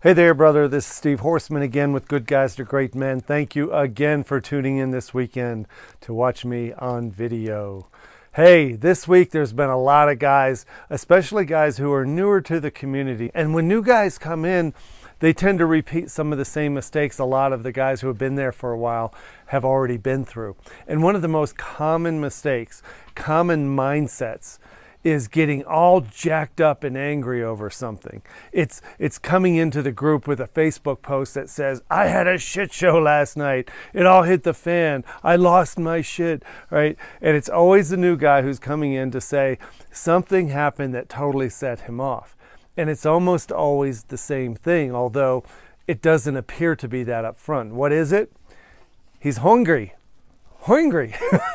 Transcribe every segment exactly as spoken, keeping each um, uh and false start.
Hey there, brother. This is Steve Horseman again with Good Guys to Great Men. Thank you again for tuning in this weekend to watch me on video. Hey, this week there's been a lot of guys, especially guys who are newer to the community. And when new guys come in, they tend to repeat some of the same mistakes a lot of the guys who have been there for a while have already been through. And one of the most common mistakes, common mindsets, is getting all jacked up and angry over something. It's it's coming into the group with a Facebook post that says, I had a shit show last night. It all hit the fan. I lost my shit, right? And it's always the new guy who's coming in to say something happened that totally set him off. And it's almost always the same thing, although it doesn't appear to be that up front. What is it? He's hungry. Hungry.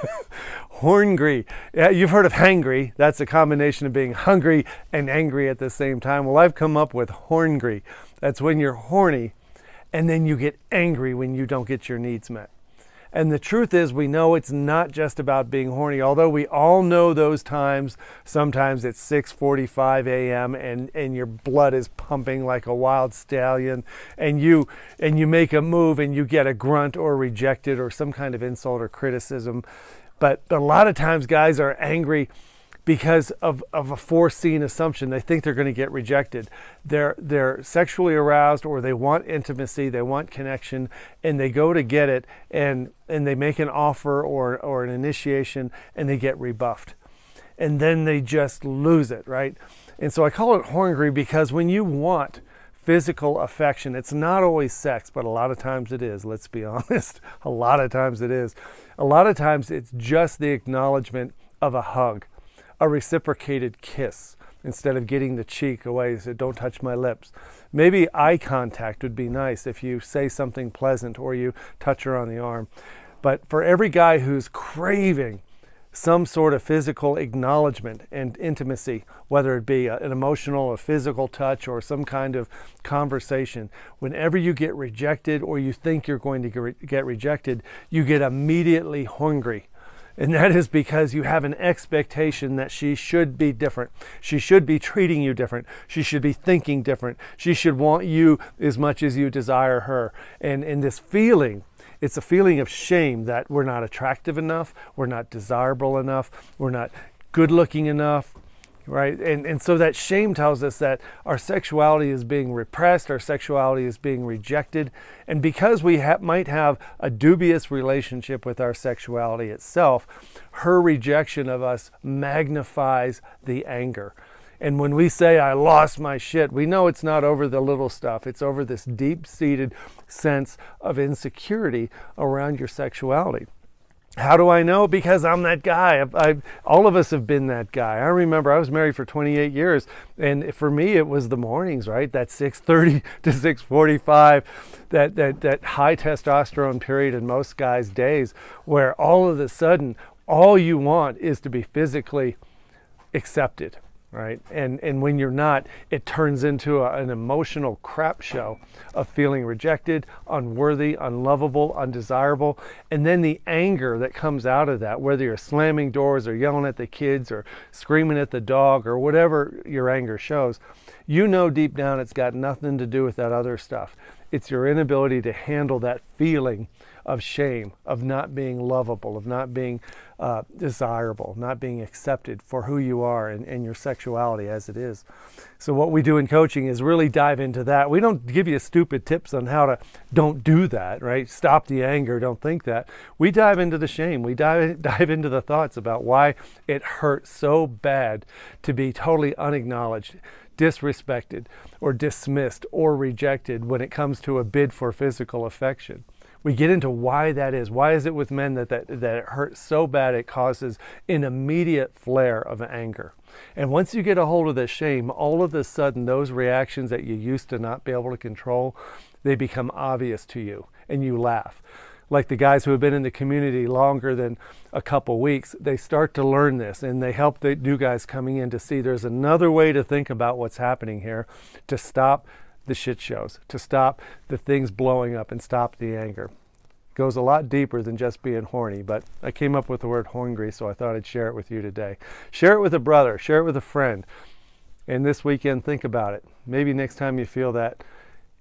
Horngry. Yeah, you've heard of hangry. That's a combination of being hungry and angry at the same time. Well, I've come up with horngry. That's when you're horny and then you get angry when you don't get your needs met. And the truth is, we know it's not just about being horny, although we all know those times. Sometimes it's six forty-five a m and, and your blood is pumping like a wild stallion, and you and you make a move and you get a grunt or rejected or some kind of insult or criticism. But a lot of times guys are angry because of, of a foreseen assumption. They think they're going to get rejected. They're, they're sexually aroused, or they want intimacy, they want connection, and they go to get it, and, and they make an offer or, or an initiation, and they get rebuffed. And then they just lose it, right? And so I call it horngry because when you want physical affection, it's not always sex, but a lot of times it is. Let's be honest. A lot of times it is. A lot of times it's just the acknowledgement of a hug, a reciprocated kiss, instead of getting the cheek away. So don't touch my lips. Maybe eye contact would be nice if you say something pleasant or you touch her on the arm. But for every guy who's craving some sort of physical acknowledgement and intimacy, whether it be an emotional or physical touch or some kind of conversation, whenever you get rejected or you think you're going to get rejected, you get immediately hungry. And that is because you have an expectation that she should be different. She should be treating you different. She should be thinking different. She should want you as much as you desire her. And in this feeling, it's a feeling of shame that we're not attractive enough, we're not desirable enough, we're not good looking enough, right? And, and so that shame tells us that our sexuality is being repressed, our sexuality is being rejected. And because we ha- might have a dubious relationship with our sexuality itself, her rejection of us magnifies the anger. And when we say, I lost my shit, we know it's not over the little stuff. It's over this deep-seated sense of insecurity around your sexuality. How do I know? Because I'm that guy. I've, I've, all of us have been that guy. I remember I was married for twenty-eight years, and for me it was the mornings, right? That six thirty to six forty-five, that, that, that high testosterone period in most guys' days, where all of a sudden, all you want is to be physically accepted. Right? And and when you're not, it turns into a, an emotional crap show of feeling rejected, unworthy, unlovable, undesirable. And then the anger that comes out of that, whether you're slamming doors or yelling at the kids or screaming at the dog or whatever your anger shows, you know deep down it's got nothing to do with that other stuff. It's your inability to handle that feeling of shame, of not being lovable, of not being uh, desirable, not being accepted for who you are and, and your sexuality as it is. So what we do in coaching is really dive into that. We don't give you stupid tips on how to don't do that, right? Stop the anger, don't think that. We dive into the shame. We dive, dive into the thoughts about why it hurts so bad to be totally unacknowledged, disrespected, or dismissed, or rejected when it comes to a bid for physical affection. We get into why that is. Why is it with men that, that, that it hurts so bad it causes an immediate flare of anger? And once you get a hold of the shame, all of a sudden those reactions that you used to not be able to control, they become obvious to you, and you laugh. Like the guys who have been in the community longer than a couple weeks, they start to learn this, and they help the new guys coming in to see there's another way to think about what's happening here to stop the shit shows, to stop the things blowing up and stop the anger. It goes a lot deeper than just being horny, but I came up with the word hungry, so I thought I'd share it with you today. Share it with a brother, share it with a friend, and this weekend think about it. Maybe next time you feel that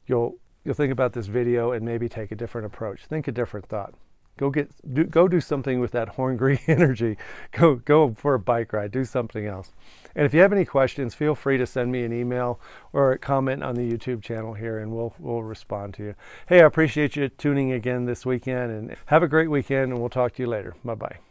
you'll you'll think about this video and maybe take a different approach. Think a different thought. Go get do, go do something with that horngry energy. Go go for a bike ride. Do something else. And if you have any questions, feel free to send me an email or comment on the YouTube channel here, and we'll we'll respond to you. Hey, I appreciate you tuning again this weekend, and have a great weekend, and we'll talk to you later. Bye bye.